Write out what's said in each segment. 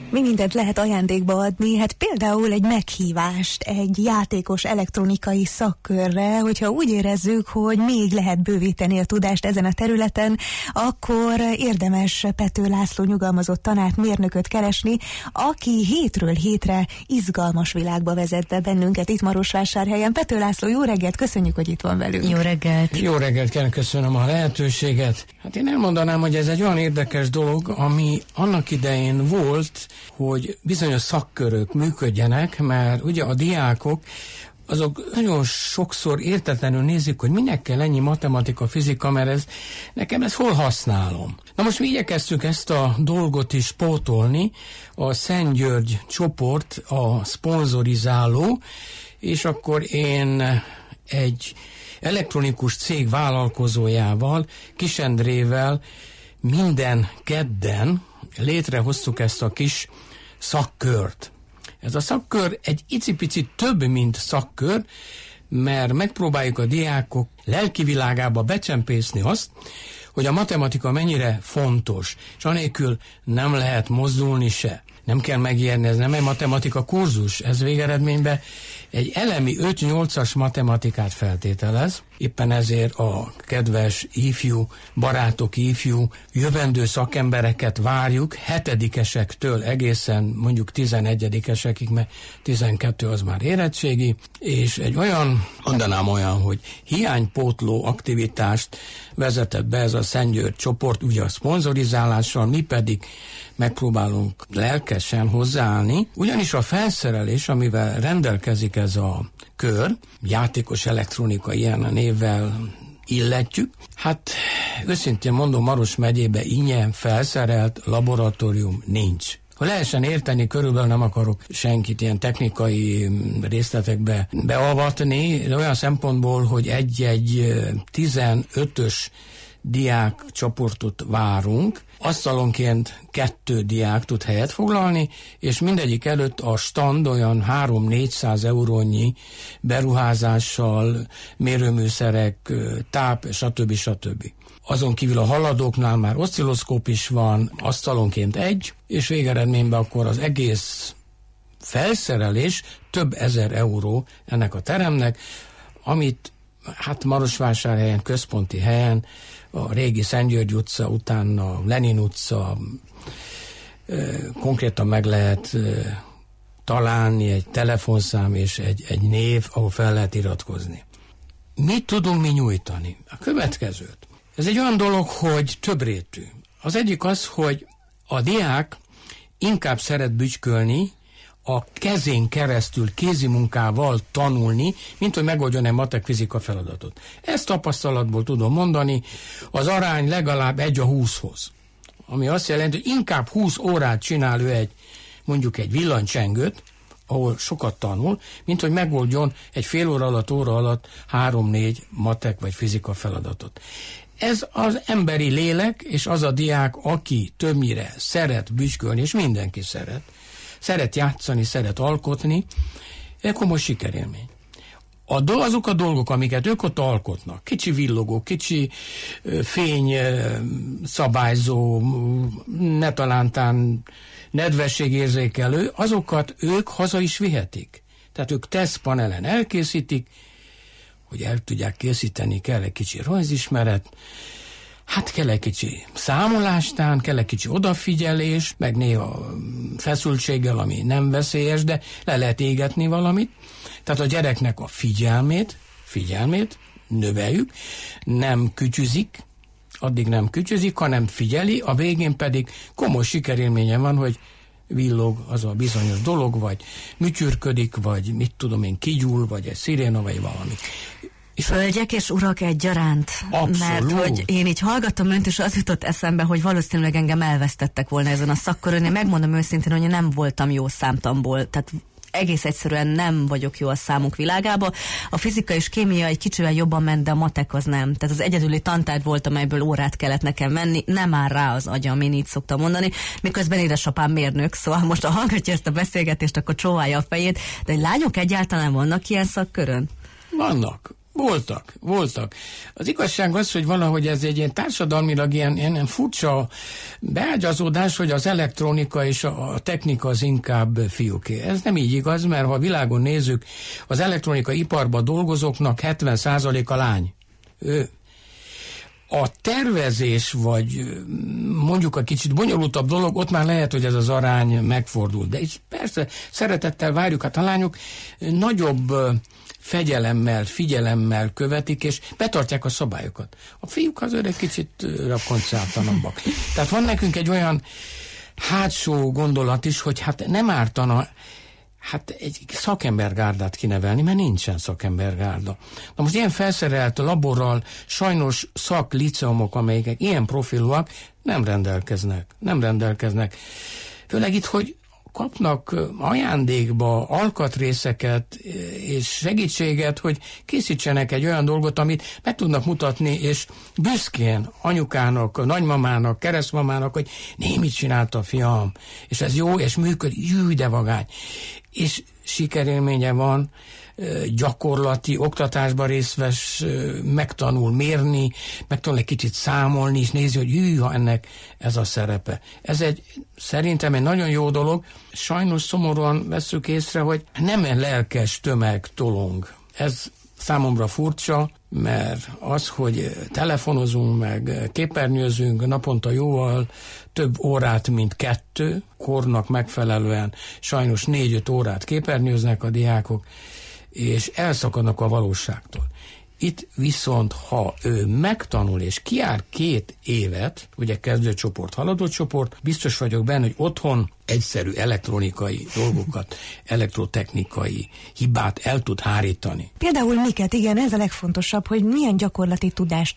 Mi mindent lehet ajándékba adni, hát például egy meghívást egy játékos elektronikai szakkörre, hogyha úgy érezzük, hogy még lehet bővíteni a tudást ezen a területen, akkor érdemes Pető László nyugalmazott tanármérnököt keresni, aki hétről hétre izgalmas világba vezet be bennünket itt Marosvásárhelyen. Pető László, jó reggelt, köszönjük, hogy itt van velünk. Jó reggelt. Jó reggelt, köszönöm a lehetőséget. Hát én elmondanám, hogy ez egy olyan érdekes dolog, ami annak idején volt, hogy bizonyos szakkörök működjenek, mert ugye a diákok azok nagyon sokszor értetlenül nézik, hogy minek kell ennyi matematika, fizika, mert nekem ezt hol használom. Na most mi igyekeztük ezt a dolgot is pótolni, a Szent György csoport a szponzorizáló, és akkor én egy elektronikus cég vállalkozójával, Kis Endrével minden kedden létrehoztuk ezt a kis szakkört. Ez a szakkör egy icipicit több, mint szakkör, mert megpróbáljuk a diákok lelki világába becsempészni azt, hogy a matematika mennyire fontos, és anélkül nem lehet mozdulni se. Nem kell megijedni, ez nem egy matematika kurzus, ez végeredményben egy elemi 5-8-as matematikát feltételez. Éppen ezért a kedves ifjú barátok, ifjú jövendő szakembereket várjuk, 7-esektől egészen mondjuk 11-esekig, mert 12 az már érettségi, és egy olyan, mondanám olyan, hogy hiánypótló aktivitást vezetett be ez a Szent György csoport, ugye a szponzorizálással, mi pedig megpróbálunk lelkesen hozzáállni, ugyanis a felszerelés, amivel rendelkezik ez a kör, játékos elektronika ilyen a névvel illetjük, hát őszintén mondom, Maros megyébe ingyen felszerelt laboratórium nincs. Ha lehessen érteni, körülbelül nem akarok senkit ilyen technikai részletekbe beavatni, de olyan szempontból, hogy egy 15-ös diák csoportot várunk, asztalonként 2 diák tud helyet foglalni, és mindegyik előtt a stand olyan 300-400 eurónyi beruházással, mérőműszerek, táp, stb. Azon kívül a haladóknál már oszcilloszkóp is van, asztalonként 1, és végeredményben akkor az egész felszerelés több ezer euró ennek a teremnek, amit hát Marosvásárhelyen, központi helyen, a régi Szent György utca, utána Lenin utca, konkrétan meg lehet találni egy telefonszám és egy név, ahol fel lehet iratkozni. Mit tudunk mi nyújtani? A következőt. Ez egy olyan dolog, hogy többrétű. Az egyik az, hogy a diák inkább szeret bütykölni, a kezén keresztül kézimunkával tanulni, mint hogy megoldjon egy matek fizika feladatot. Ezt tapasztalatból tudom mondani, az arány legalább 1:20, ami azt jelenti, hogy inkább 20 órát csinál ő mondjuk egy villanycsengőt, ahol sokat tanul, mint hogy megoldjon egy fél óra alatt 3-4 matek vagy fizika feladatot. Ez az emberi lélek, és az a diák, aki többnyire szeret bütykölni, és mindenki szeret játszani, szeret alkotni, egy komoly sikerélmény. Azok a dolgok, amiket ők ott alkotnak, kicsi villogó, kicsi fényszabályzó, netalántán nedvességérzékelő, azokat ők haza is vihetik. Tehát ők tesztpanelen elkészítik, hogy el tudják készíteni, kell egy kicsi rajzismeret, hát kell egy kicsi számolástán, kell egy kicsi odafigyelés, meg néha feszültséggel, ami nem veszélyes, de le lehet égetni valamit. Tehát a gyereknek a figyelmét növeljük, nem kütyüzik, addig nem kütyüzik, hanem figyeli, a végén pedig komoly sikerélménye van, hogy villog az a bizonyos dolog, vagy műtyürködik, vagy mit tudom én, kigyúl, vagy egy sziréna, vagy valami. Hölgyek és urak egyaránt. Abszolút. Mert hogy én így hallgattam önt, és az jutott eszembe, hogy valószínűleg engem elvesztettek volna ezen a szakkörön. Én megmondom őszintén, hogy én nem voltam jó számtamból, tehát egész egyszerűen nem vagyok jó a számok világába. A fizika és kémia egy kicsivel jobban ment, de a matek az nem. Tehát az egyedüli tantárgy volt, amelyből órát kellett nekem venni. Nem áll rá az agyam, én így szoktam mondani. Miközben édesapám mérnök, szóval most ha hallgatja ezt a beszélgetést, akkor csóválja a fejét. De lányok egyáltalán vannak ilyen szakkörön? Vannak. Voltak. Az igazság az, hogy valahogy ez egy ilyen társadalmilag ilyen furcsa beágyazódás, hogy az elektronika és a technika az inkább fiúké. Ez nem így igaz, mert ha a világon nézzük, az elektronika iparban dolgozóknak 70% a lány. A tervezés, vagy mondjuk a kicsit bonyolultabb dolog, ott már lehet, hogy ez az arány megfordul. De is persze szeretettel várjuk, hát a lányok nagyobb figyelemmel követik, és betartják a szabályokat. A fiúk azért egy kicsit rakoncáltanabbak. Tehát van nekünk egy olyan hátsó gondolat is, hogy hát nem ártana egy szakembergárdát kinevelni, mert nincsen szakembergárda. Na most ilyen felszerelt laborral sajnos szakliceumok, amelyek ilyen profilúak, nem rendelkeznek. Főleg itt, hogy kapnak ajándékba alkatrészeket és segítséget, hogy készítsenek egy olyan dolgot, amit meg tudnak mutatni, és büszkén anyukának, nagymamának, keresztmamának, hogy mit csinálta a fiam, és ez jó, és működik, de vagány. És sikerélménye van, gyakorlati oktatásban részt vesz, megtanul mérni, megtanul egy kicsit számolni, és nézi, hogy ha ennek ez a szerepe. Ez szerintem egy nagyon jó dolog. Sajnos szomorúan vesszük észre, hogy nem egy lelkes tömeg tolong. Ez számomra furcsa, mert az, hogy telefonozunk, meg képernyőzünk naponta jóval több órát, mint 2, kornak megfelelően sajnos 4-5 órát képernyőznek a diákok, és elszakadnak a valóságtól. Itt viszont, ha ő megtanul és kijár 2 évet, ugye kezdőcsoport, haladócsoport, biztos vagyok benne, hogy otthon egyszerű elektronikai dolgokat, elektrotechnikai hibát el tud hárítani. Például miket? Igen, ez a legfontosabb, hogy milyen gyakorlati tudást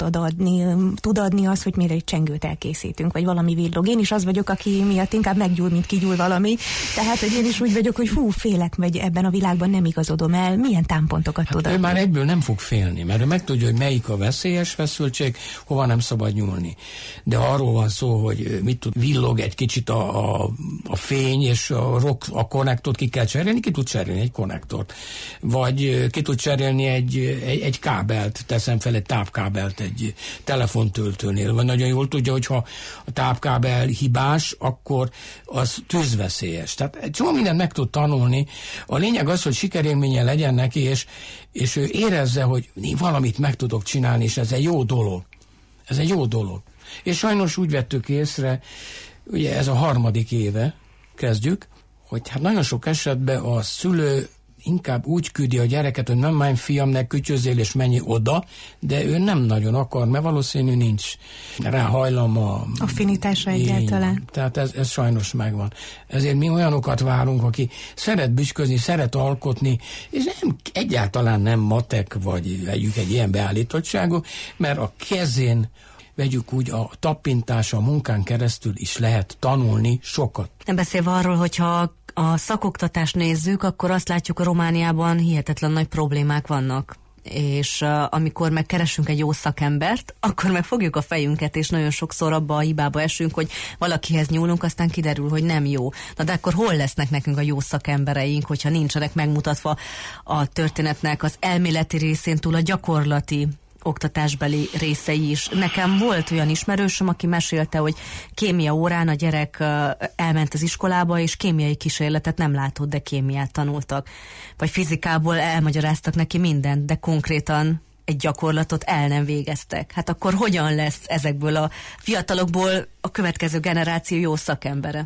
tud adni az, hogy mire egy csengőt elkészítünk, vagy valami villog. Én is az vagyok, aki miatt inkább meggyúl, mint kigyúl valami. Tehát, hogy én is úgy vagyok, hogy félek, vagy ebben a világban nem igazodom el. Milyen támpontokat tud adni? Ő már egyből nem fog félni, mert ő megtudja, hogy melyik a veszélyes feszültség, hova nem szabad nyúlni. De arról van szó, hogy villog egy kicsit a fény, és a konnektort ki kell cserélni, ki tud cserélni egy konnektort. Vagy ki tud cserélni egy kábelt, teszem fel egy tápkábelt egy telefontöltőnél, vagy nagyon jól tudja, hogyha a tápkábel hibás, akkor az tűzveszélyes. Tehát egy csomó mindent meg tud tanulni. A lényeg az, hogy sikerélménye legyen neki, és ő érezze, hogy valamit meg tudok csinálni, és ez egy jó dolog. Ez egy jó dolog. És sajnos úgy vettük észre, ugye ez a 3. éve kezdjük, hogy hát nagyon sok esetben a szülő inkább úgy küldi a gyereket, hogy nem már fiam, ne kütyözzél és menj oda, de ő nem nagyon akar, mert valószínű nincs rá hajlama. Affinitásra egyáltalán. Tehát ez sajnos megvan. Ezért mi olyanokat várunk, aki szeret büszközni, szeret alkotni, és egyáltalán nem matek, vagy vegyük egy ilyen beállítottságú, mert a kezén vegyük úgy, a tappintása, a munkán keresztül is lehet tanulni sokat. Nem beszélve arról, hogyha a szakoktatást nézzük, akkor azt látjuk, a Romániában hihetetlen nagy problémák vannak. És amikor megkeresünk egy jó szakembert, akkor meg fogjuk a fejünket, és nagyon sokszor abba a hibába esünk, hogy valakihez nyúlunk, aztán kiderül, hogy nem jó. Na de akkor hol lesznek nekünk a jó szakembereink, hogyha nincsenek megmutatva a történetnek az elméleti részén túl a gyakorlati oktatásbeli részei is. Nekem volt olyan ismerősöm, aki mesélte, hogy kémia órán a gyerek elment az iskolába, és kémiai kísérletet nem látott, de kémiát tanultak. Vagy fizikából elmagyaráztak neki mindent, de konkrétan egy gyakorlatot el nem végeztek. Hát akkor hogyan lesz ezekből a fiatalokból a következő generáció jó szakembere?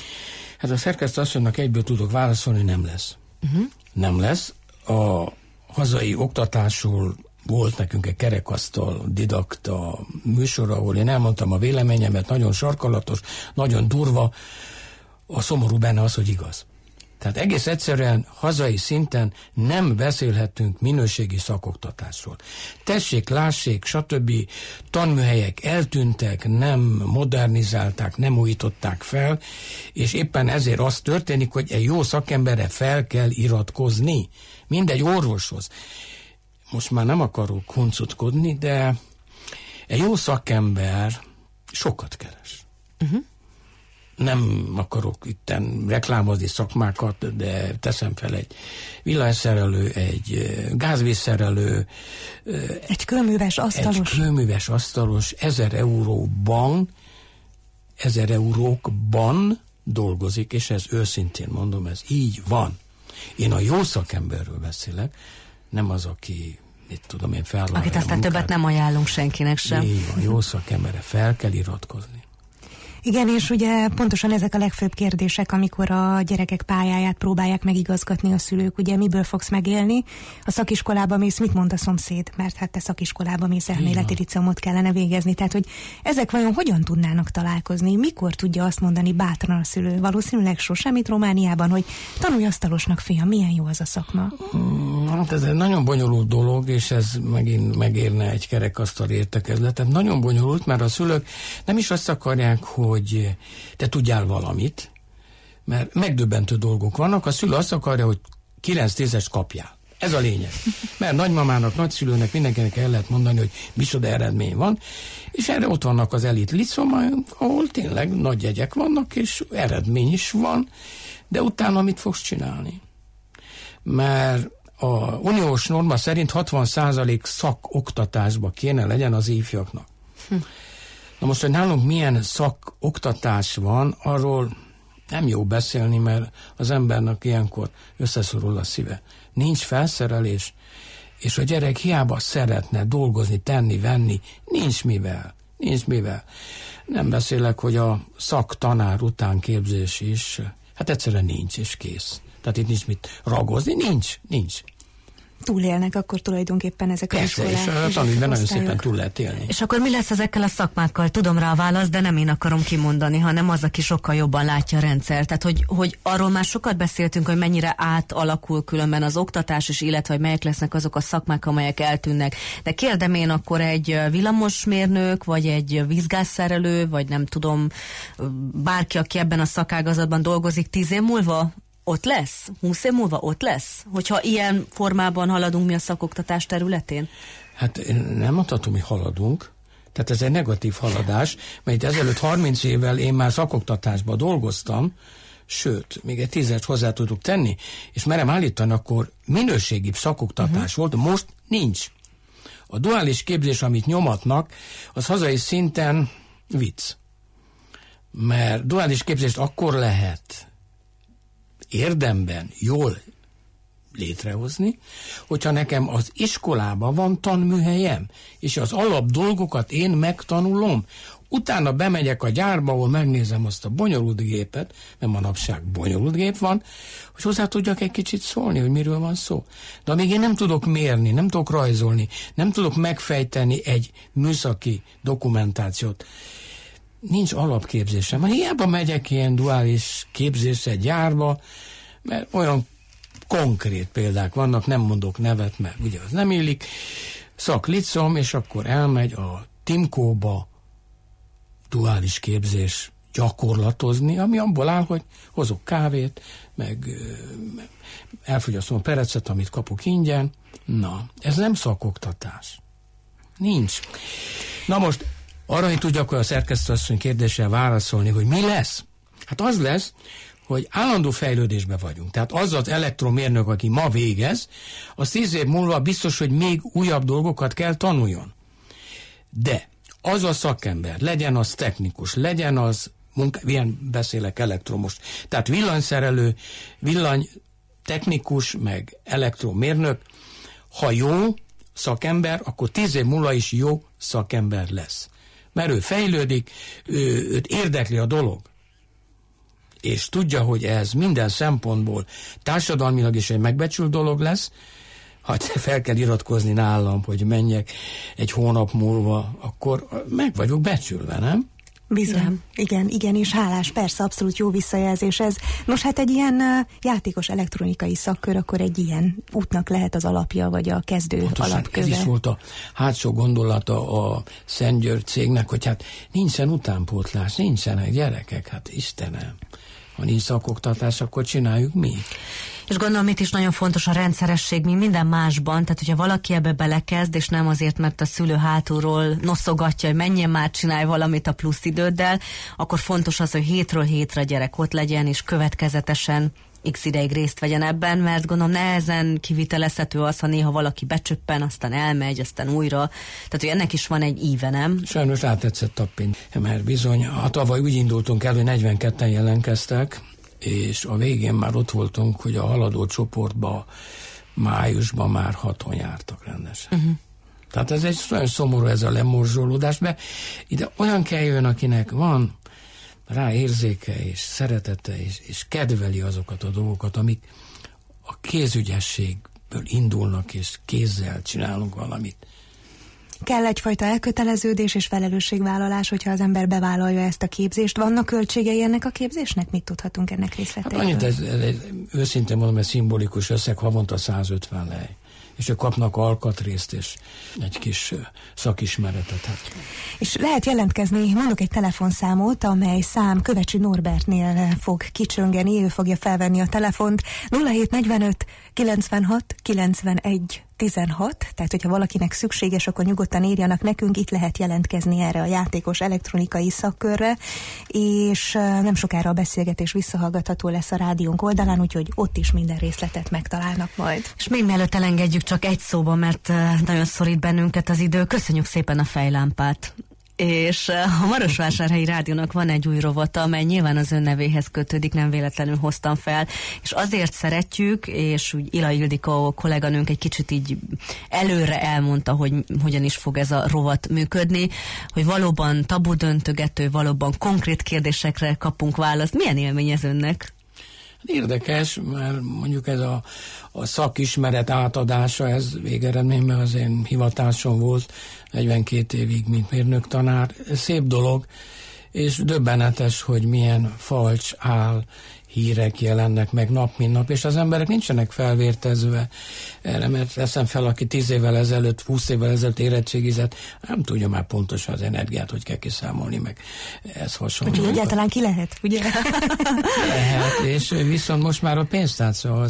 Hát a szerkesztő asszonynak egyből tudok válaszolni, nem lesz. Nem lesz. A hazai oktatásról volt nekünk egy kerekasztal didakta műsor, ahol én elmondtam a véleményemet, nagyon sarkalatos, nagyon durva, a szomorú benne az, hogy igaz. Tehát egész egyszerűen hazai szinten nem beszélhetünk minőségi szakoktatásról. Tessék, lássék, stb. Tanműhelyek eltűntek, nem modernizálták, nem újították fel, és éppen ezért az történik, hogy egy jó szakemberre fel kell iratkozni, mindegy orvoshoz. Most már nem akarok huncutkodni, de egy jó szakember sokat keres. nem akarok itten reklámozni szakmákat, de teszem fel egy villanyszerelő, egy gázvízszerelő, egy kőműves asztalos. 1000 eurókban dolgozik, és ez őszintén mondom, ez így van. Én a jó szakemberről beszélek, nem az, aki, mit tudom én, felvállalja akit aztán többet nem ajánlunk senkinek sem. Így van, jó szakemberre fel kell iratkozni. Igen, és ugye pontosan ezek a legfőbb kérdések, amikor a gyerekek pályáját próbálják megigazgatni a szülők. Ugye miből fogsz megélni? A szakiskolába mész, mit mond a szomszéd? Mert hát te szakiskolába mész, elméleti liceumot kellene végezni. Tehát, hogy ezek vajon hogyan tudnának találkozni? Mikor tudja azt mondani bátran a szülő? Valószínűleg sosem itt Romániában, hogy tanulj asztalosnak, fiam, milyen jó az a szakma. Hát ez egy nagyon bonyolult dolog, és ez megint megérne egy kerekasztal értekezletet. Nagyon bonyolult, mert a szülők nem is azt akarják, hogy te tudjál valamit, mert megdöbbentő dolgok vannak. A szülő azt akarja, hogy 9-10-est kapjál. Ez a lényeg. Mert nagymamának, nagyszülőnek, mindenkinek el lehet mondani, hogy micsoda eredmény van, és erre ott vannak az elit licumok, ahol tényleg nagy jegyek vannak, és eredmény is van, de utána mit fogsz csinálni? Mert a uniós norma szerint 60% szakoktatásba kéne legyen az ifjaknak. Na most, hogy nálunk milyen szakoktatás van, arról nem jó beszélni, mert az embernek ilyenkor összeszorul a szíve. Nincs felszerelés, és a gyerek hiába szeretne dolgozni, tenni, venni, nincs mivel. Nem beszélek, hogy a szaktanár utánképzés is, hát egyszerűen nincs, és kész. Tehát itt nincs mit ragozni, nincs. Túlélnek akkor tulajdonképpen ezek az iskolák. És a tanulmányban nagyon szépen túl lehet élni. És akkor mi lesz ezekkel a szakmákkal? Tudom rá a választ, de nem én akarom kimondani, hanem az, aki sokkal jobban látja a rendszert. Tehát, hogy arról már sokat beszéltünk, hogy mennyire átalakul különben az oktatás is, illetve hogy melyek lesznek azok a szakmák, amelyek eltűnnek. De kérdem én akkor egy villamosmérnök, vagy egy vízgázszerelő, vagy nem tudom, bárki, aki ebben a szakágazatban dolgozik 10 év múlva, ott lesz? 20 év múlva ott lesz? Hogyha ilyen formában haladunk mi a szakoktatás területén? Hát nem mondhatom, hogy haladunk. Tehát ez egy negatív haladás, mert ezelőtt 30 évvel én már szakoktatásban dolgoztam, sőt, még egy 10-et hozzá tudok tenni, és merem állítani, akkor minőségibb szakoktatás volt, most nincs. A duális képzés, amit nyomatnak, az hazai szinten vicc. Mert duális képzést akkor lehet érdemben jól létrehozni, hogyha nekem az iskolában van tanműhelyem, és az alap dolgokat én megtanulom, utána bemegyek a gyárba, ahol megnézem azt a bonyolult gépet, mert manapság bonyolult gép van, hogy hozzá tudjak egy kicsit szólni, hogy miről van szó. De amíg én nem tudok mérni, nem tudok rajzolni, nem tudok megfejteni egy műszaki dokumentációt, nincs alapképzésem. Hiába megyek ilyen duális képzésre gyárba, mert olyan konkrét példák vannak, nem mondok nevet, mert ugye az nem illik, szaklicom, és akkor elmegy a Timkóba duális képzés gyakorlatozni, ami abból áll, hogy hozok kávét, meg elfogyasztom a perecet, amit kapok ingyen. Na, ez nem szakoktatás. Nincs. Na most arra, hogy tudjak a szerkesztőasszony kérdéssel válaszolni, hogy mi lesz? Hát az lesz, hogy állandó fejlődésben vagyunk. Tehát az az elektromérnök, aki ma végez, az 10 év múlva biztos, hogy még újabb dolgokat kell tanuljon. De az a szakember, legyen az technikus, legyen az ilyen beszélek elektromos, tehát villanyszerelő, villanytechnikus, meg elektromérnök, ha jó szakember, akkor 10 év múlva is jó szakember lesz. Mert ő fejlődik, őt érdekli a dolog. És tudja, hogy ez minden szempontból társadalmilag is egy megbecsült dolog lesz, ha fel kell iratkozni nálam, hogy menjek egy hónap múlva, akkor meg vagyok becsülve, nem? Bizony. Igen, és hálás, persze, abszolút jó visszajelzés ez. Most hát egy ilyen játékos elektronikai szakkör, akkor egy ilyen útnak lehet az alapja, vagy a kezdő pontosan, alapköve. Ez is volt a hátsó gondolata a Szent György cégnek, hogy hát nincsen utánpótlás, nincsenek gyerekek, hát Istenem. Ha nincs szakoktatás, akkor csináljuk mi. És gondolom itt is nagyon fontos a rendszeresség, mint minden másban, tehát hogyha valaki ebbe belekezd, és nem azért, mert a szülő hátulról noszogatja, hogy menjen már, csinálj valamit a plusz időddel, akkor fontos az, hogy hétről hétre a gyerek ott legyen, és következetesen x ideig részt vegyen ebben, mert gondolom nehezen kivitelezhető az, ha néha valaki becsöppen, aztán elmegy, aztán újra. Tehát, hogy ennek is van egy íve, nem? Sajnos rátetszett tappint, mert bizony, tavaly úgy indultunk el, hogy 42-en jelentkeztek, és a végén már ott voltunk, hogy a haladó csoportba májusban már 6-on jártak rendesen. Tehát ez egy olyan szomorú, ez a lemorzsolódás, mert ide olyan kell jön, akinek van rá érzéke és szeretete, és kedveli azokat a dolgokat, amik a kézügyességből indulnak, és kézzel csinálunk valamit. Kell egyfajta elköteleződés és felelősségvállalás, hogyha az ember bevállalja ezt a képzést. Vannak költségei ennek a képzésnek? Mit tudhatunk ennek részleteiről? Hát annyit, ez őszintén mondom, ez szimbolikus összeg, havonta 150 lej. És ők kapnak alkatrészt és egy kis szakismeretet. Hát. És lehet jelentkezni, mondok egy telefonszámot, amely szám Kövecsi Norbertnél fog kicsöngeni, ő fogja felvenni a telefont. 0745 96 91 16, tehát hogyha valakinek szükséges, akkor nyugodtan írjanak nekünk, itt lehet jelentkezni erre a játékos elektronikai szakkörre, és nem sokára a beszélgetés visszahallgatható lesz a rádiónk oldalán, úgyhogy ott is minden részletet megtalálnak majd. És még mielőtt elengedjük csak egy szóba, mert nagyon szorít bennünket az idő, köszönjük szépen a fejlámpát. És a Marosvásárhelyi Rádiónak van egy új rovata, amely nyilván az ön nevéhez kötődik, nem véletlenül hoztam fel, és azért szeretjük, és úgy Ila Ildikó kolléganőnk egy kicsit így előre elmondta, hogy hogyan is fog ez a rovat működni, hogy valóban tabudöntögető, valóban konkrét kérdésekre kapunk választ. Milyen élmény ez önnek? Érdekes, mert mondjuk ez a szakismeret átadása, ez végeredményben az én hivatásom volt 42 évig, mint mérnöktanár. Ez szép dolog, és döbbenetes, hogy milyen falcs áll hírek jelennek meg nap, mint nap, és az emberek nincsenek felvértezve erre, mert veszem fel, aki 10 évvel ezelőtt, 20 évvel ezelőtt érettségizett, nem tudja már pontosan az energiát, hogy kell kiszámolni, meg ez hasonló. Úgyhogy egyáltalán ki lehet, ugye? Lehet, és viszont most már a pénztárca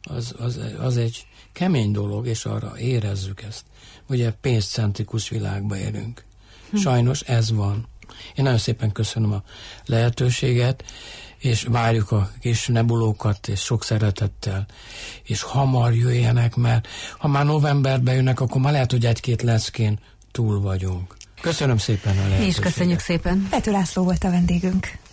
az egy kemény dolog, és arra érezzük ezt. Ugye pénzcentrikus világba élünk. Sajnos ez van. Én nagyon szépen köszönöm a lehetőséget, és várjuk a kis nebulókat, és sok szeretettel, és hamar jöjjenek, mert ha már novemberben jönnek, akkor már lehet, hogy egy-két leszkén túl vagyunk. Köszönöm szépen a lehetőséget. Mi is köszönjük szépen. Pető László volt a vendégünk.